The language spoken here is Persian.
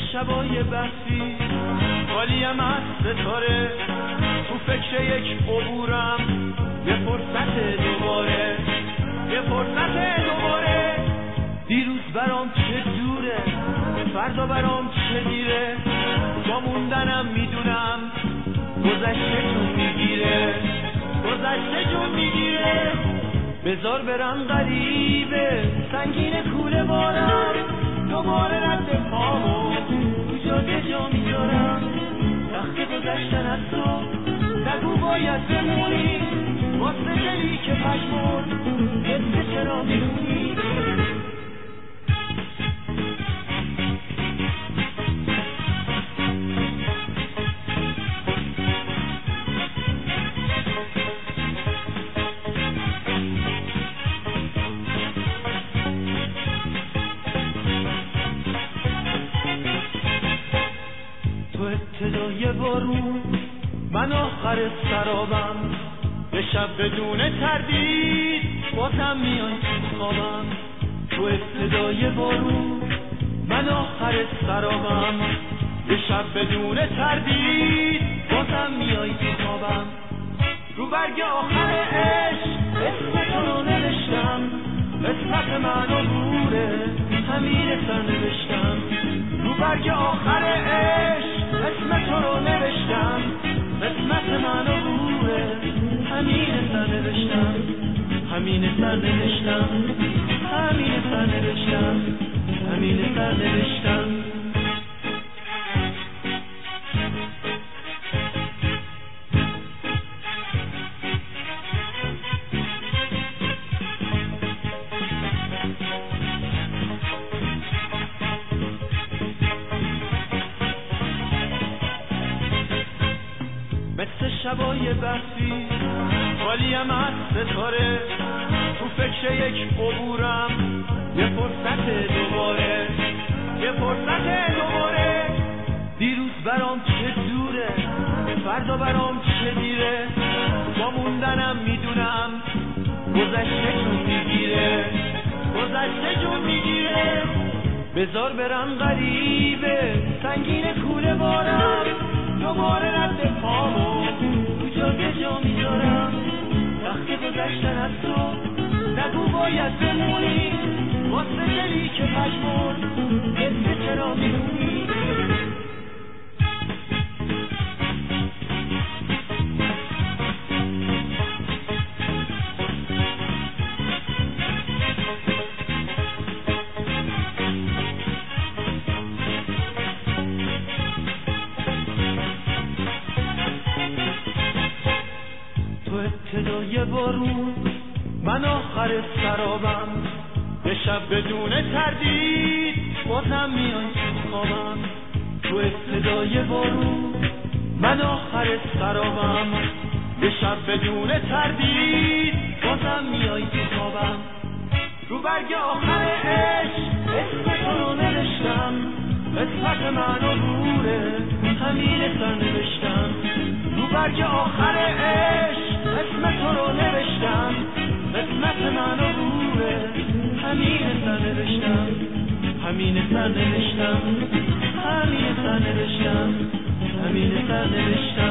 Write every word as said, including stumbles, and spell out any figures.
شبای بختی خالیم از ستاره، تو فکر یک عبورم، یه فرصت دوباره، یه فرصت دوباره. دیروز برام چه دوره، فردا برام چه دیره، با موندنم میدونم گذشته جون میگیره، گذشته جون میگیره. بذار برم غریبه سنگین کوله بارم، دوباره رد پامو تو جاده جا میذارم. وقت گذشتن از تو نگو باید بمونی، واسه دلی که پشمرد حس چرا میدونی. ابتدای بارون من آخر سرابم، به شب بدون تردید بازم میای تو خوابم. تو ابتدای بارون من آخر سرابم، به شب بدون تردید بازم میای تو خوابم. رو برگ آخر عشق اسم تو رو نوشتم، قسمت من عبوره همین سر نوشتم. رو برگ آخر عشق اسم تو رو نوشتم، قسمت من عبوره همین سر نوشتم، همین سر نوشتم، همین سر نوشتم، همین سر نوشتم. مثل شبای بختی خالیم از ستاره، تو فکر یک عبورم، یه فرصت دوباره، یه فرصت دوباره. دیروز برام چه دوره، فردا برام چه دیره، با موندنم میدونم گذشته جون میگیره، گذشته جون میگیره. بذار برم غریبه سنگین کوله بارم، دوباره رد پامو تو جاده جا میذارم. وقت گذشتن از تو نگو باید بمونی، واسه دلی که پشمرد حس چرا میدونی. ابتدای بارون من آخر سرابم، به شب بدون تردید بازم میای تو خوابم. تو ابتدای بارون من آخر سرابم، به شب بدون تردید بازم میای تو خوابم. رو برگ آخر عشق اسم تو رو نوشتم، قسمت من عبوره همین سر نوشتم. رو برگ آخر عشق اسم تو رو نوشتم، قسمت من عبوره همین سر نوشتم، همین سر نوشتم، همین سر نوشتم، همین سر نوشتم.